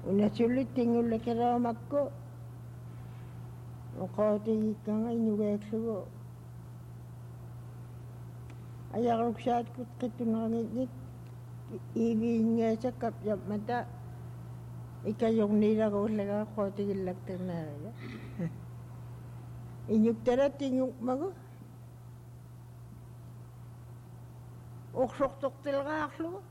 unasulit tingulle keraamakko oqaatigikkanga inugaaklugu ayaqluksaat qittunerangitnik iiviingaasakap yammata ikajorniilaguullagaa qaatigillakternaariga iñuktara tingukmagu uqsortortilgaarlugu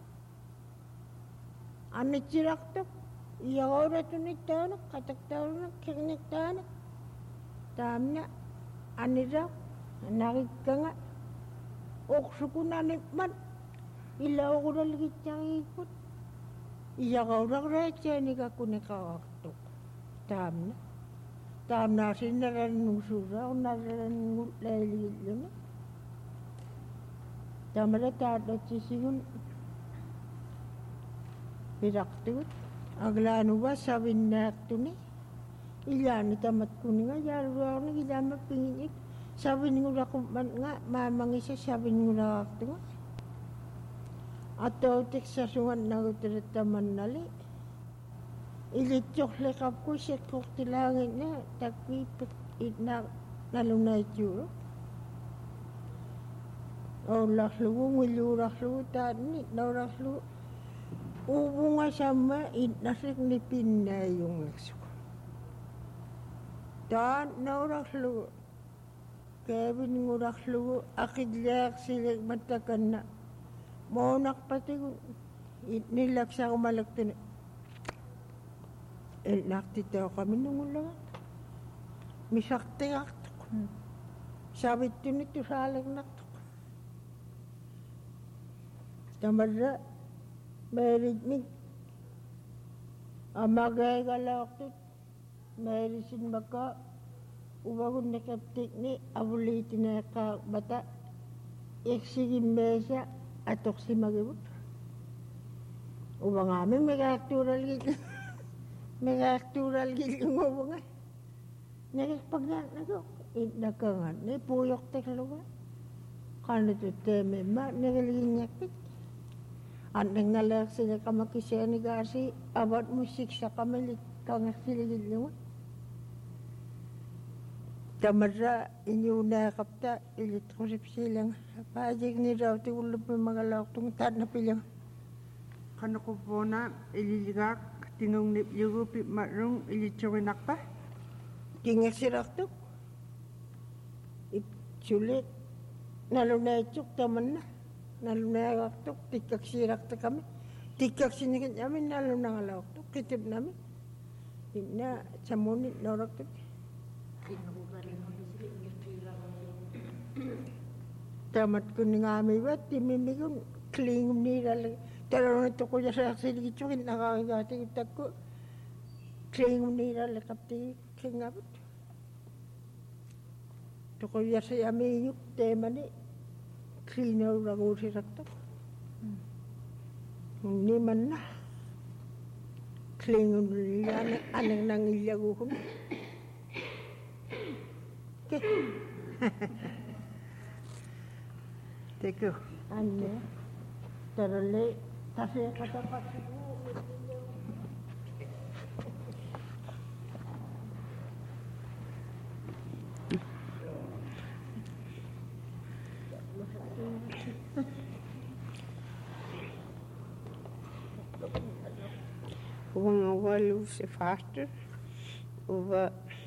anitsirartuq iyaruulatunitaaneq qataktaulunak kirniktaaneq taamna anira narikkanga uqsukunanipmat ilauqulaligittariikut iyaruularraatianigakuneqarartuq taamnaasinnarannuusuuraarnarranngullayligilluni tamala taatlatsisigun piraqtugut aglaanuva savinnaaqtuni ilaani tamatkuniga yaaluruarnik ilaamappiginik savinngullaqummatnga maamangisa savinngullaqartuga аттоутиксасуганнагуталаттаманнали илитсорлеқарпу сиккортилаагинна таккииппит итнаа налунаитсууру оулларлугу ngуллууларлугу таанни нооларлугу уувунгасамма итнасикни пиннааюнгаксук таан нооларлугу каавингуларлугу ақиллаақсилик маттаканна моонарпатигу итниллаксарумалактуни элнартитеоқаминнугуллага мисартигартоқ савиттуни тусаалагнартоқ тамарра мэритник амагаагалаортут мэрисинмака увагуннакаптикни авулиитинеэққармата эксигиммеаса аторсимагивут увангаами мегаартууралгиллунгувнга нагерпагааннаго иннакагаанни пуйортерлуга qanututteemimma negelginngakpit annanngaleersineqamakisianigaasi avat mussiksaqamilik kangersiligillunga tamarra iñuunaaqapta ilitqusipsiilanga paajignilautigulluppi magalaortung taannapilanga qanaquppuuna ililigaaq tingungnipyugupi marrung ilitsuginaqpa kingersilartuq ipsulit nalunaitsuk tamanna nalunaagaartuq tikkaksiilartakami tikkaksiniginnami nalunangalaortuq qitipnami inna samunit noorartuk tamat kuningaamivat timimigun klingumniiralle talunatuqujasaarsiligittugin naqaarigaatigitakku klingumniiralle qaptigi kingavut tuquyasiamiiñuk teemani kliinaulaguusiraqtuq nimanna klingumniiraane ananangillaguuhun Teku. Anne taralle taseqataqatsigu Uvangawalu se faster uva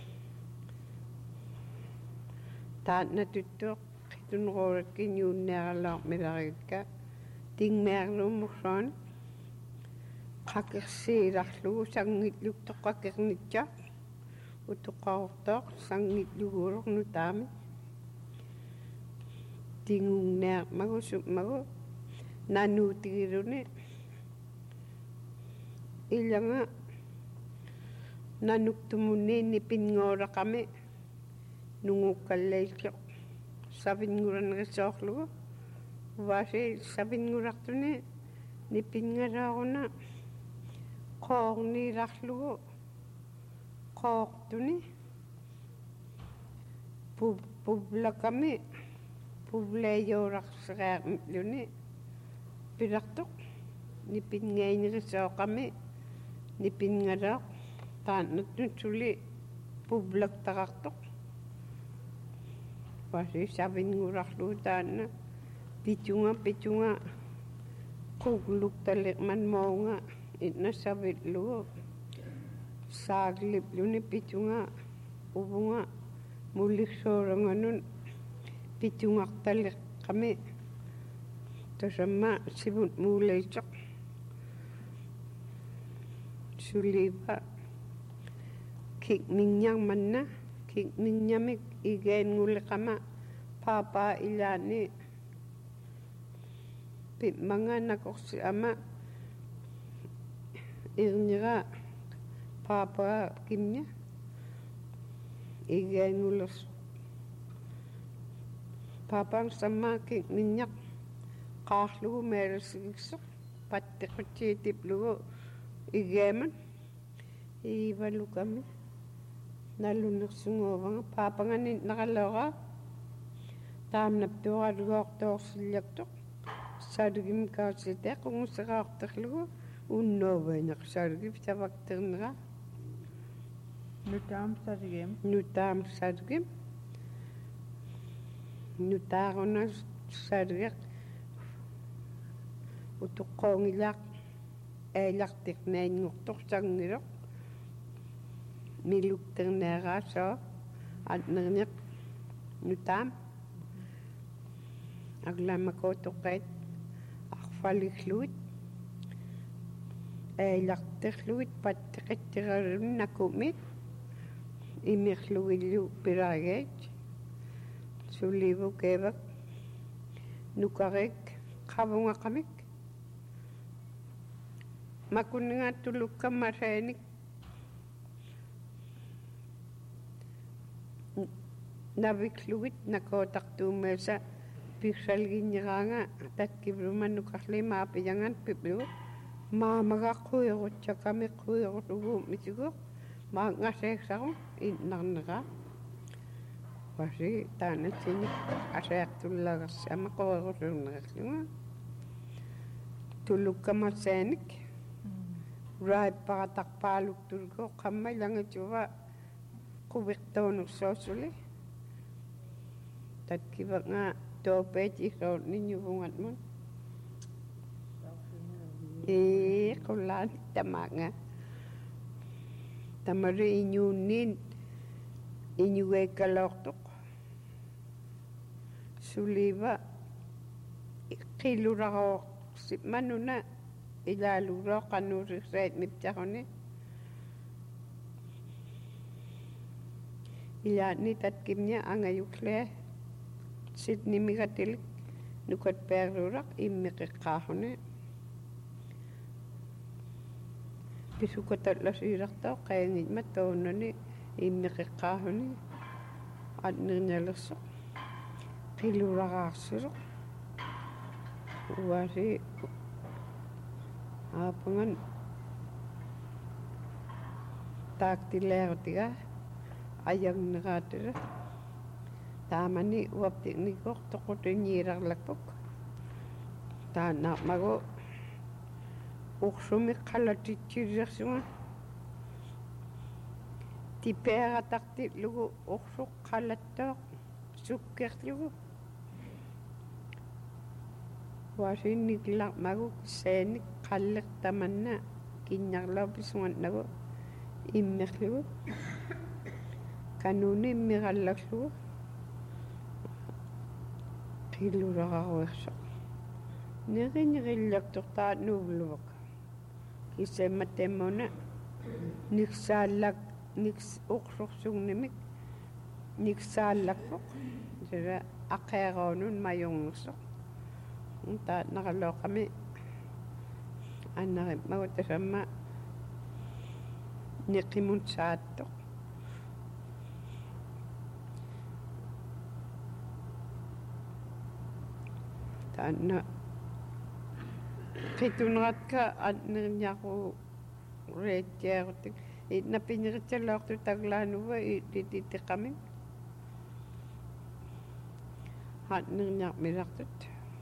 taatna tuttuq qittunruurakki ñuunniaralaarmilarikka tingmearluummursaan qakirsiilarlugu sangitluk toqqakirnitsa utuqqaortoq sangitlugulornu taami tingunniarmagu supmagu nanuutigiluni ilanga nanuktumunni nipinngoraqami nungukkallailliq savinguranerisoorlugu vaasi savinngurartuni nipinngaraaruna qoorniilarlugu qoortuni publakami publayoorarserearluni pilartoq nipinngainerisooqami nipinngara taannut suli publaqtaqartoq wasi savinngurarlu taanna pitunga qugluktalliqman moonga innassavitlugu saaglippluni pitunga uvunga mulliksooranganun pitungartalliqqami tasamma sivut muuleitsoq suliva kikminnyarmanna kikminnyamik igeenngulliqama papa ilaani pimanga nakorsi ama irnira papa kimnya igeenngulers papang sama kikminnyaq qaarlugu meelersigiksoq pattiqutiitiplugu igeeman iivalukami nallunersunguuvanga paapangani naqaloora taamnaptuaqalugoortoorsillaktоq saalugim kaasiteq qungussaqaarterlugu unnoovaineq saalugim savakterneqa nutaam saalugim nutaaruna saalugeq utuqqoongilaaq aalartiq naingortoq sangiloq milukterneeraasoo atnerniq nutaam aglamakootoqqait arfaligluit aalarterluit patteqittiralun nakumit imirlugillu pilaageet sulivu keevak nukarik qavungaqamik makunningattulukkammaraanik naviklugit nakootartuummaasa pirsalginneraanga tatkivlumannukarlimaapiyangan piplugu maamagaqquirutsakamiqquirulugu misigu maangaseeksaru innarneraa wasi taanatsinik aseaqtullagersi amaquirulunnererlugu tulukkamasaanik raipparataqpaaluktulugu qammailangituva quvirtuunersoosuli tatkivanga toopeet isoorniñuvungatmun qullaani tamaanga tamari iñuunniin iñugeekkaloortoq suliva qilluraqoorsimanuna ilaaluuroo qannuurirraat miptaruni ilaani tatkimña angayuklea sitnimigatilik nukatpeerluuraq immiqiqqaaruni pisukatallasirartao qaangitma toonnani immiqiqqaaruni atnirñalersoq qilluraqaarsisoq uasi aapangan taaktileerutiga ayangneraatira taamani uaptiqnikoq toqutiñiirarlakpuk taannaarmagu ursumi qalatitsillersunga tipeerataqtitlugu ursuq qalattoq sukkerlugu wasinniklarmagu saanik qallertamanna kinnarlaupisuannagu immerlugu kanuni immirallarlugu qilluraqaruersoq nerinnerillartortaat nuuvluvak kisemmatemmuna niksaallak niks uqsorsugnimik niksaallakpoq sira aqeeroonun majungersoq taat naqaloqami annarimmagu tasamma niqimun saattoq taanna qituneratka atnerñaqu reettiarutik itnapiñeritsalloortu taglaanuva itititeqamik atnerñarmilartut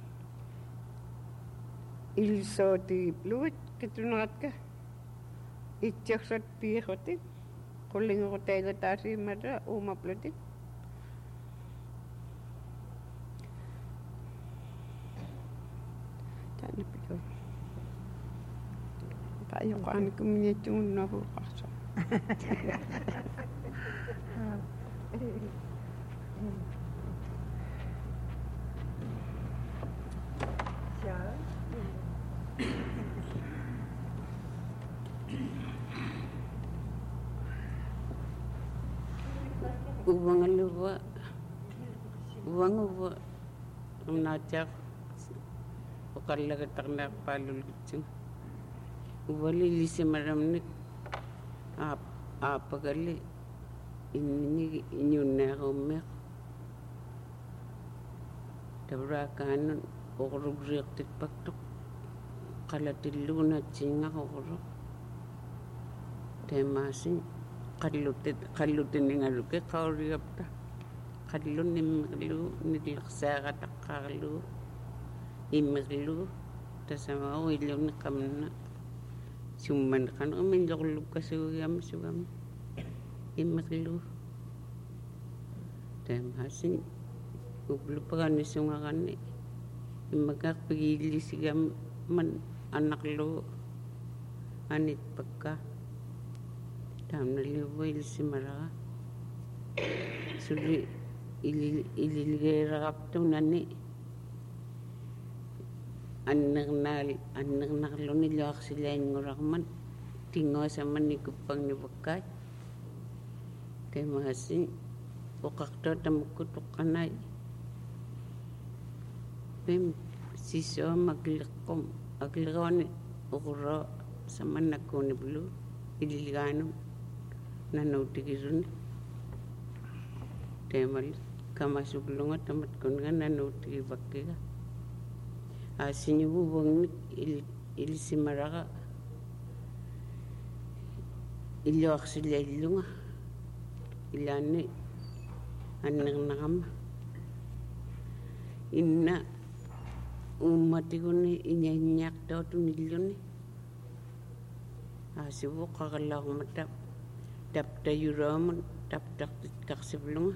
ilsootigiplugut qituneratka itsersat piirutik qullingerutailataasiimata uumaplutik taanapilo paayoqaanikummiatsugunnavuuqarso uvangaluva unaatiaq uqallagatarnearpaalulgitsuga uvali lisimaramnik aapagali innigi iñunneeruummeq tavraakaanun uqurugriiqtitpaktuq qalatilluunatsiingaqoquru teemaasi qallutinningaluki qauriapta qallu nimmiqlu nilleqsaaqataqqaarlu immiqlu tasamau illuni qamna summan qanu minlorlukkasugiamma sugam immiqlu teemaasi ublupaganisungaqanni immakaqpigiillisigam man annaqlu anitpakka taamnaliuvailsimaraqa suli ililgeeraqaptunani annernaarluni luaqsilainguraqman tinguasamman ikuppangnipakkait teemaasi uqaqtua tamukku tuqqanai pim sisoam agliqooni uquro samannakkuuniplu ililgaanum nanuutikiruni teemal kamasuklunga tamatkunga nanuutikipakkiga aasiñuguvangnik ilisimaraqa illuaqsilaillunga ilaanni annernaramma inna uummatiguni iñaññaaqtautunilluni aasivu qaqallaarmata taptayuraamun taptaqtiqqarsivlunga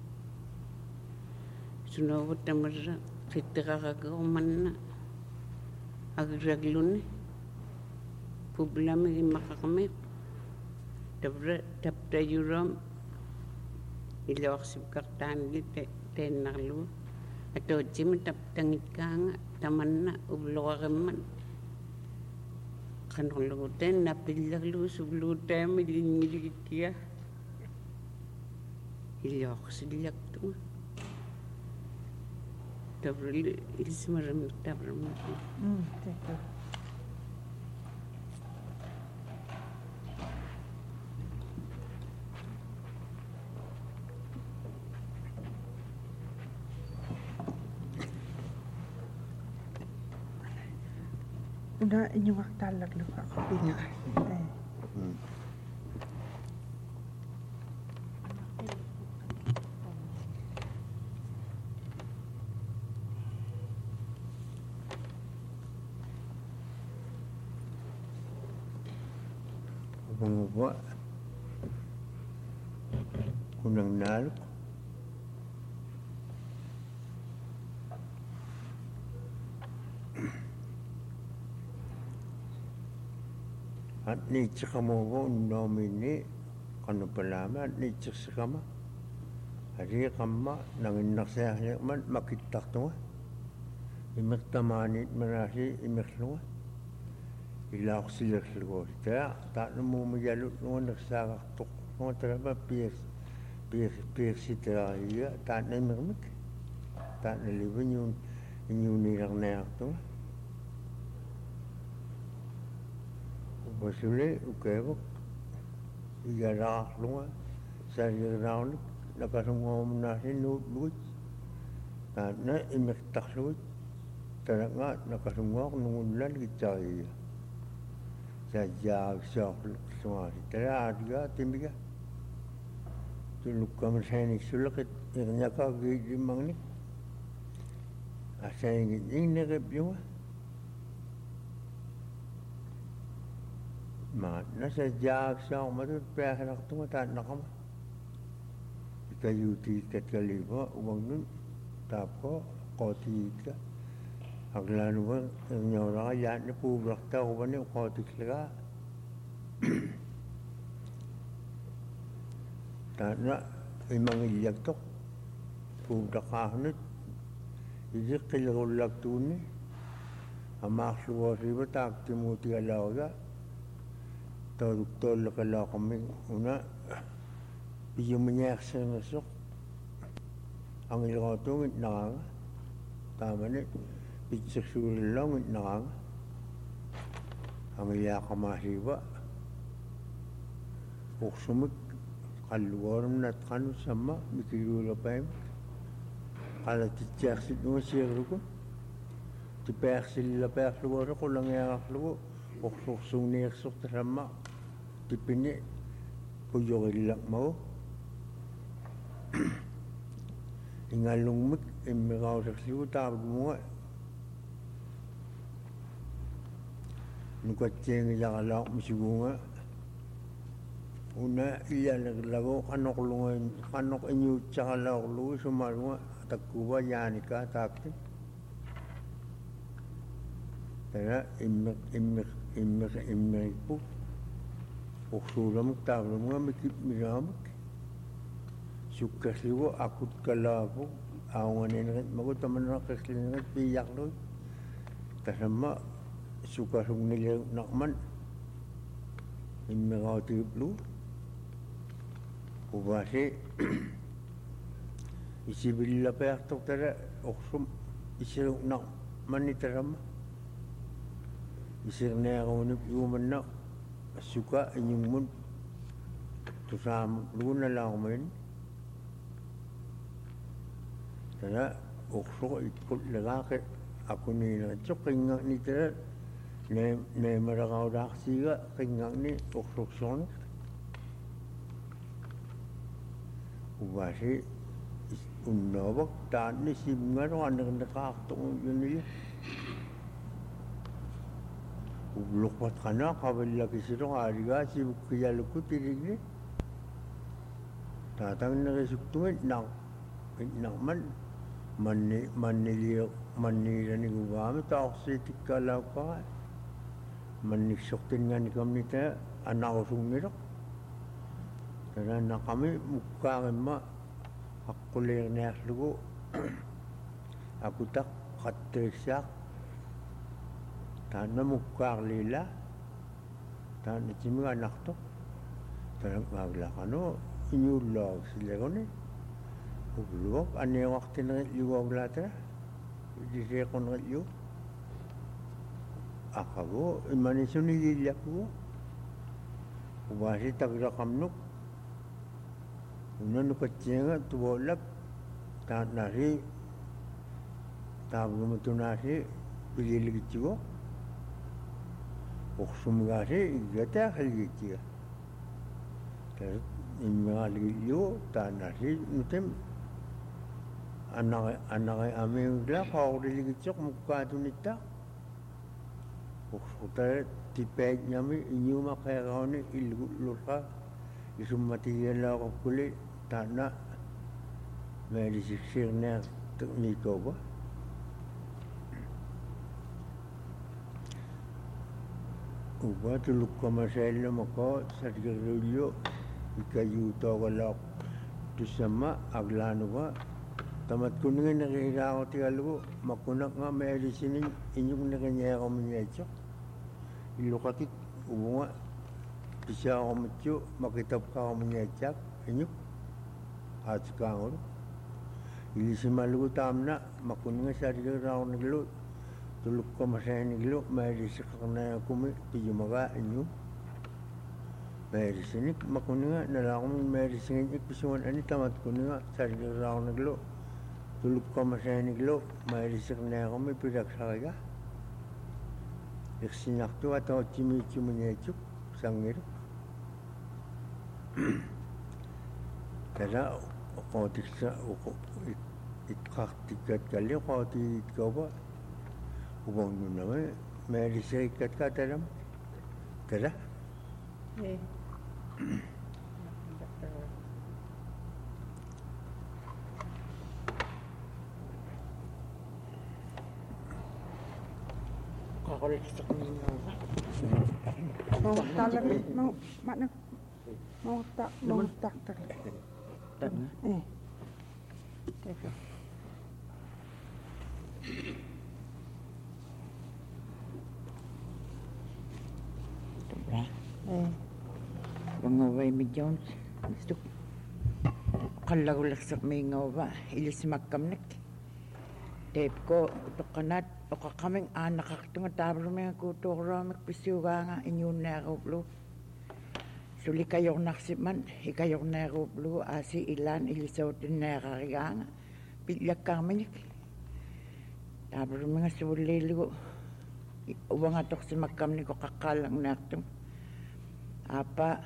sunoovut tamarra qittiqaqakerumanna agragluni publamig immaqaqmiq taptayuraam iluaqsipkartaangi teennarlugu atootsimi taptangikkaanga tamanna ubluqarimman qanorluguteen napillerlugu suvluutaami ilingilgikkia illuaqsillaktunga tavrili ilisimaramik tavramik Udah inyuaqtaallak luqa qapinga Bangwa kunang naluk at nitsikamago nomini kanupalama at nitsikama hari kamma nanginnarsiarliqman makittartunga immiqtamaanit manasi immiqlunga ilaaqsilerlugu taanumumiyalut nunersaaqartoq nuatalama piirsiteraaiga taanimmermik taanaliviñuun iñuunilerneartunga Basule ukevok igaraarlunga saagirnaarnik nakasungoomnaasi nuutluit taanna immiqtarluit talangaat nakasungoor nungullan gitsariga saajaagisoorluqsuaasi talaatiga timiga tulukkamasaaniksuleqit irñakaagiilimagnik asaangit inneqipyunga nasa jaak siya umatut pera tunga ta nakama ikayuti kat kaliba uang nun tapo koti ka aglanu ba nyora yan na pubrak ta ko ni koti ka ta na imang iyak to pubrak ka nut ijik kilulak tuni amak luwa riba tak timuti alaga tol kalau kami una iyo menyaksikan nasok ang ilotong itnanga tama ni pitseksul lang itnanga ang iyakamasiba uksumik kaluwaram nat kanu sama mikirula paim kala titseksit nung sirko tipeksil la pekluwara kulang yakakluwo uksung niyaksok sama tipini puyogilak mau ingalungmik imikaw sa siyo tabag mo nga nukatseng iyakalak masigo nga una iyanaglago kanok inyo tsakalak luwi sumaru nga tagkuba yanika takti kaya imik po uksulamik tabag mo nga miramik sukasliwo akut kalabo awan nengat magut taman nakaslingat piyak lo kasama sukasung nila nakman imikaw tiplo ubase isibila pa yaktok tara uksum isirok nakman itarama isir na ako nip yuman na suka inyong mun tusam luna lang ako man kaya ukso ikut lagaki ako ni natsok kingak ni tira na marakaw daksiga kingak ni ukso son ubasi unawag taan ni simngar anak nakakatong yun nila ublok pat kana kabila kisiro ariga si kiyalukku tirigni tatang nakisuktungan nakman manila ni gubami taoksitik kalaw pa manisoktin nga ni kami tayo anakosong nirok kaya na kami mukhakan ma akulir na aslugo aku tak katresyak tana mukkar lila tana ciming anak to tana maglakano inyulog sila ko ni ublok ane wakti na liwag latra dise ko na liw akago imaniso nililyak ko ubasi tagrakamnok una nukatsinga tubolak tana nasi tablumato nasi pililigitigo uksumgasi igata halgitiga ter imaliyo tanasi nutem anak amengla kawriligitsok mukadunita uksuta tipeg nyami inyo makayakawni ilulurka isumatiyan ako kulit tana medisiksir na nito ba uba tuluk ka masayla mako sa tigrilyo ikayuto ka lak tusama aglano ba tamat ko nga nakihira ko tigalugo makunak nga medisinin inyong nakanya ko manyacho ilukakit ubo nga bisa ako matyo makitap ka ako manyachak inyong at sikangol ilisi malugo tamna makunak nga sa tigrilyo naglo tuluk ko masaya niglo medisik na kumi pijumaga inyong medisinik makunak nga nalakom medisinik ipisuan ani tamat ko nga sa tigrilyo naglo tuluk ko masaya niglo medisik na kumi pidaksaka iksinak to at ako chimichu manyachuk sangir kaya kotik sa ikaktikat kali kotik ko ba ubang nun naman medisik kat kataram kaya Eh. Kakulisak ninyo ba? Mau talag mau mana mau tak tak. Eh. Teka. Diba? Eh. Bangaway mi Jones. Gusto kalagulaksak may ngawa. Ilis magkamnik. Tape ko, utokanat, o kakaming anak akto nga tabro may kuturo, magpisuga nga inyong nakublo. Suli kayong naksiman, ikayong nakublo, asi ilan, ilisotin nakariga nga. Pilyak kaminik. Tabro mga sulilo. Uwang atok si magkamnik ko kakalang naktong. Apa,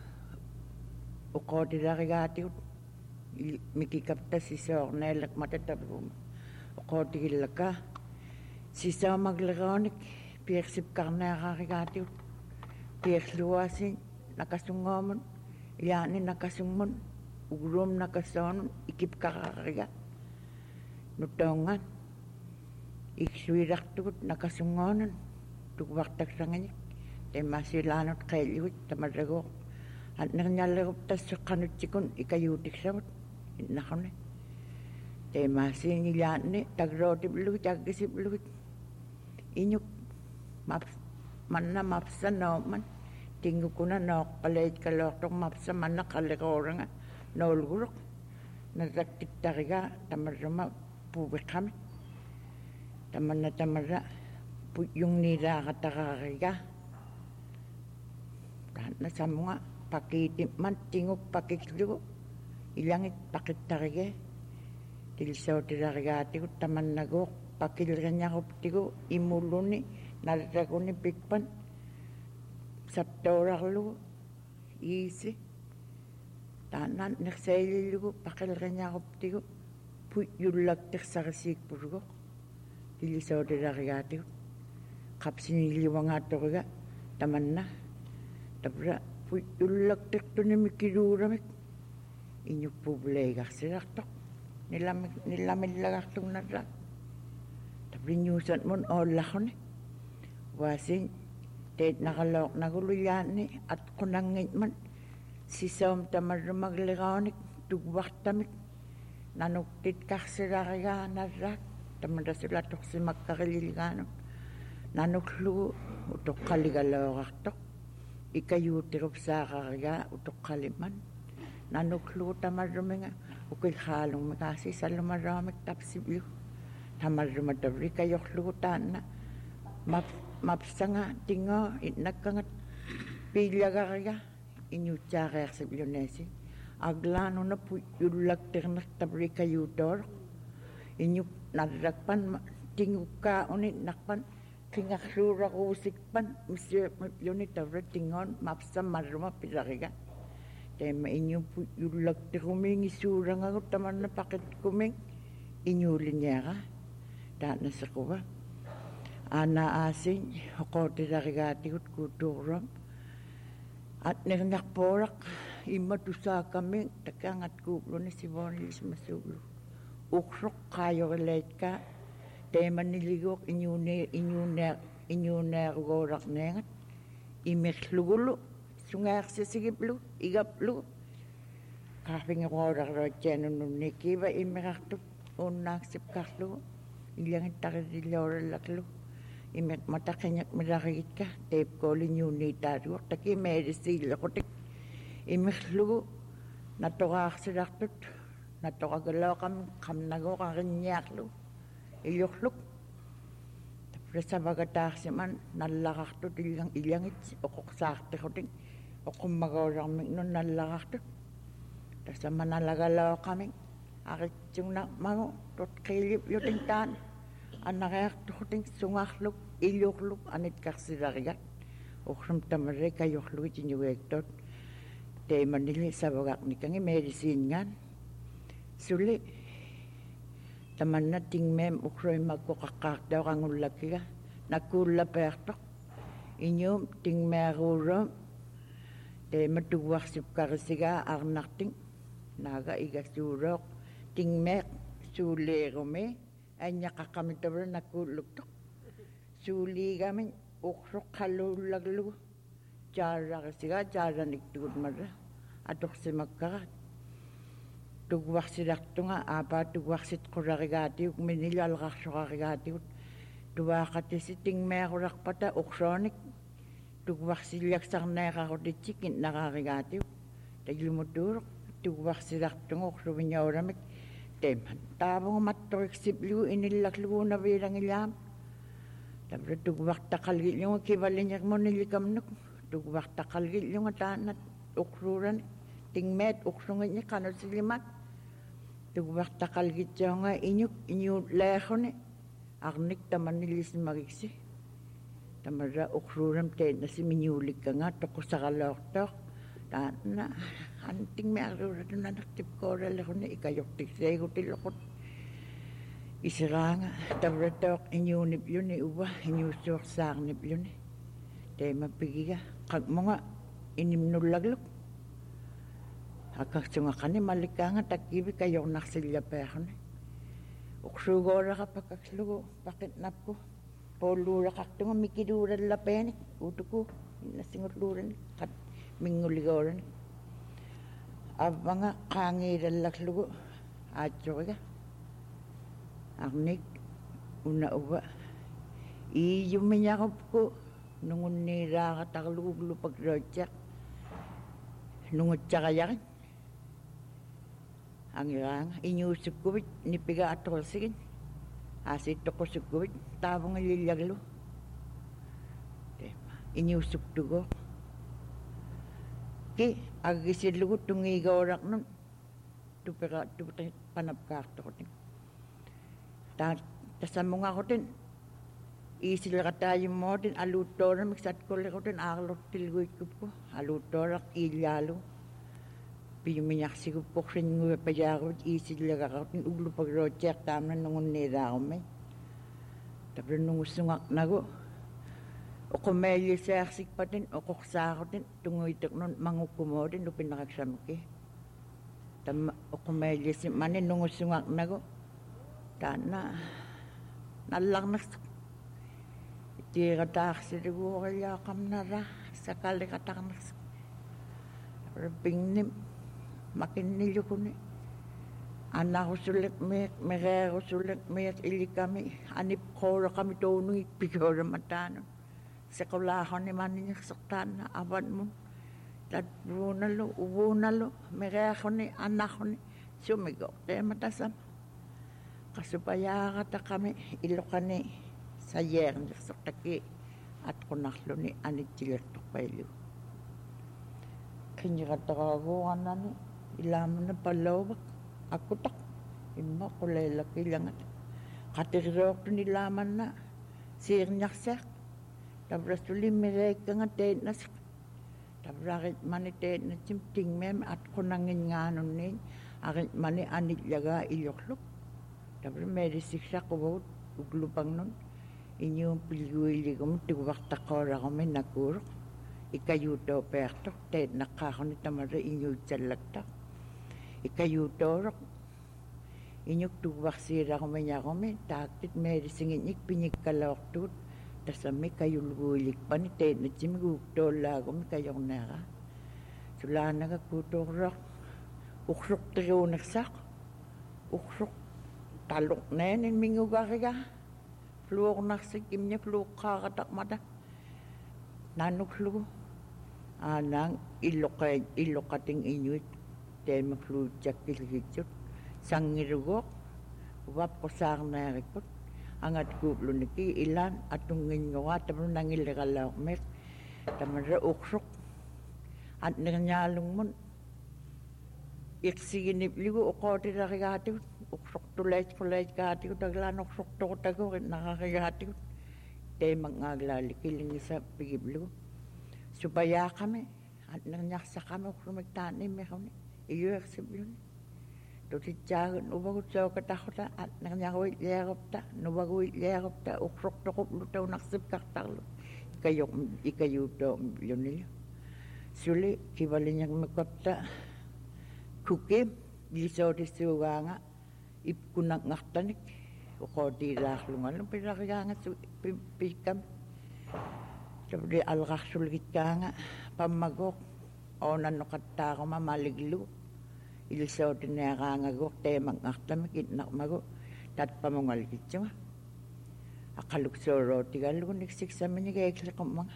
uko dirarigati, mikikapta si Sor Nelak matatabro. Kotigilaka sisa maglaraonik piersip karnararigati piersluasin nakasungomon yani nakasungmon ugrom nakason ikip karariga nutongan iksuiraktukut nakasungonon tukwaktak sanganik temasilanot kailiwit tamadagok at nangyalarup tas kanutsikon ikayutik samot nakone Temasi nilane tagroti bluit agisi bluit inyuk manna mapsa no man tingu kuna no kalait kalotong mapsa manna kaloranga no luruk naraktik tariga tamarama pubekam tamara yung nila katariga na samunga pakitim man tingu pakiklu ilangit pakit tarige Tilso tirarigati ko taman nagok pakilranya ko tigo imuluni narako ni pikpan saptoraklu isi tanan nagsaylilu pakilranya ko tigo puyulak tiksarasik purgo tilso tirarigati ko kapsiniliwang ato ka taman na tabra puyulak tikto ni mikiruramik inyuk publikak siraktok nilamig lagaktung nadrak. Tapi nyusan mon olakon wasin ted nakalok naguluyan ni at kunangit man si som tamar maglagaonik tugwak tamik nanuktit kaksirariga nadrak tamada sila tok si magkakaliliganon nanuklu utok kaligalawaktok ikayutirop sa kariga utok kaliman nanuklu tamar ruminga ukil halong makasi sa lumaramik tapsibyo tamar rumatabri kayok lutan na mapsa nga tingo nagkangat pilyagarya inyutsakar sa biyonesi aglano na po yulag ternak tabri kayutor inyuk nadrakpan tingo ka unit nakpan kingaksura kusikpan misyo yunit tabri tingon mapsa maruma pilyagarya tema inyo yulag te kuming isura nga taman na pakit kuming inyulin niya ka dahil nasa kuwa ana asin hokote darigati ut kuturam at nirnakporak imatusa kami takangat kublo ni si Bonis masulo ukrok kayo relate ka tema niligok inyune gorak nengat imeklugulo sungar sisigiplu igaplu kafing gorak rochen nikiba imeraktu unak sipkaklu ilang taridilor laklu imet mata kanyak medakit ka tape ko linyuni taru taki medicine lakotik imeklu natokak sidaktut natokagalaw kam nago kanyaklu iyokluk tapos sa bagatak siman nalakaktut ilangit okok sakte koting okum magawang nun nalakaktut tapos sa manalagalaw kaming akit yung mango tot kilip yuting tan anak tuting sungakluk iyokluk anit kaksirarigat okrum tamare kayokluk jinyuwektot te manili sa bagak ni kangi medicine ngan suli taman na tingmem ukroy magkukakak daw kang ulak ka nakula pertok inyong tingmerurom teematuguarsip karisigaa arnarting naaga igasuuroq tingmeeq suuleerumi annyaqaqqamitavra nakkuulluktoq suuliigamin uqsoq qalluullaglugu jaarrarisigaa jaarraniktugut marra atoqsimakkaraat tuguarsilartunga aapaa tuguarsit qurarigaatiuk minilalqarsoqarigaatigut tuvaaqatisi tingmeequllarpata uqsoonik tuguarsillaksarneeqarutitsik innaqaarigaatiuk tagilumutuuruq tuguarsilartunga uqsuviñauramik teeman taavungumattoriksipligu inillakluguunaviilangillaam tapra tuguartaqalgillunga kivaliñermunillikamnuk tuguartaqalgillunga taanat uqsuurani tingmeet uqsungitñi qanusillimat tuguartaqalgitsaunga iñuutleerruni arnik tamanillismagiksi tamarra uqsuuram teennasimiñuulikkanga toqusaqaloortooq taanna antingmearruuratunanartipkooralleruni ikajortikseegutilloqut isiraanga tavratooq iñuunipluni uva iñuussuorsaarnipluni teemapigiga qaqmunga inimnullagluk akkarsungaqani malikkaanga takkiivi kajornarsillapearruni uqsuugooraqapakaklugu paqitnappu poolluuraqartunga mikiluurallapeanik uutuku innasingutluurani qat minguligoorani avvanga qaangiirallaklugu aatsuriga arnik una uva iiyumiñarupku nungunniiraaqatarlugu glupaklootseq nungutsaqayarit angiraanga iñuusukkuvit nipiga atorsigin aasiittoqusukkuvit taavungillillaglu teema iñuussuktugo ki aggisillugu tungiigooraqnun tupita panapkaartoqutin tasammungaqutin iisilqataayummootin aluuttooramik satkulliqutin aarlortilguikkuppu aluuttooraq iillaalu piyumiñarsiguppoqsinnguvapajaaruit iisillagaqartin uglupaglootseeq taamna nungunniiraarummi tapra nungussungaqnagu oqumeellisaarsikpatin oqorsaarutin tunguiteqnun mangukkumootin upinaqaksamiki tamma oqumeellisi mani nungussungaqnagu taanna nallarnersuq tiiqataarsiliguuqillaaqamnara sakaliqatarnersuq pingnim makinnillukuni annarusulek mereerusulek miat ilikami anipqooraqami toonungik pikooramataanu sequlaarrani maniñersertaanna avatmun tatruunalu uvuunalu mereerruni annarruni sumigo teematasama qasupayaaqataqami illuqani sayeernersertaki atqunarluni anitsilertorpaillugu kinjirataraaguuqannani ilaamana pallouvak akkutaq imma quleellakkilangat qatirriortun ilaamanna siirñarseaq tavrasulimmireekkanga teetnasiq tavrarit mani teetnatsim tingmeemi atqunangingaanunniin arit mani anillagaa illuqluk tavra meelisiksaquvut uglupangnun iñuum pilguilligumut tuguvartaqooraqumi nakuuruq ikayuutoopeartoq teetnaqqaaruni tamara iñuutsallaqtaq ikayuutooruq iñuk tuguvarsiirarumiñarumi taaktit meelisingitñik piñikkaloortugut tasami kayulguilikpani teetnatsimiguuktoollaagumi kajorneera sulaanaga kuutuurroq uqsuqtiriunersaaq uqsuq talluqneenin mingugariga fluornarsik imña fluuqqaarataqmata nanuklugu aanang illoqating iñuit teema fluutsakkilgitsut sangirugoq uvapqusaarneerikkut angatkuupluniki ilaan atungingoa tamru nangilliqalaormiq tamarra uqsuq atnerñaalungmun iqsiginipligu uqootilarigaatigut uqsuqtuleitquleitkaatigut aglaan uqsuqtoqutagurit naqarigaatigut teemangaaglaalli kilingisa pigibligu supayaaqami atnerñarsaqami uqsumik taanimmiquni iyuersipluni tutitsaagut uvagut sookataquta atnerñaruit leerupta nuvaguit leerupta uqsuqtoquplu taunarsikartarlu ikayuutoo lunillu suli kivalinyang makapta kukim lisodisugaanga ipkunak ngartanik uqoti laaxlungalum pilarigaanga pikam tabdi alqarsulgitkaanga pammagoq oonannoqattaaquma maliglu ilisootineeraangagoq teemangartamik itnarmagu tatpamungalgitsunga aqaluksoorootigallugu niksiksaminigeekliqummaga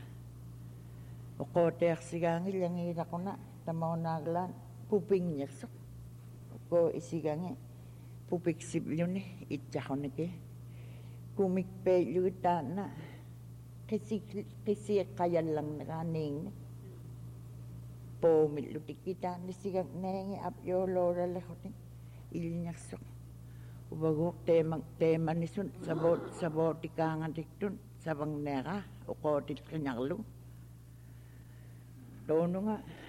uqooteersigaangillangiilaquna tamaunaagilaan pupingnersoq uko isigangi pupiksivluni itsaxuniki kumikpeilluitaanna qisiiqqajallarneraaniingni poomillutikitaannisiganneegi apjooloorallerruti illingersoq uvaguuq teemanisun savootikaangatiktun savangneera uqootilqinarlu toonunga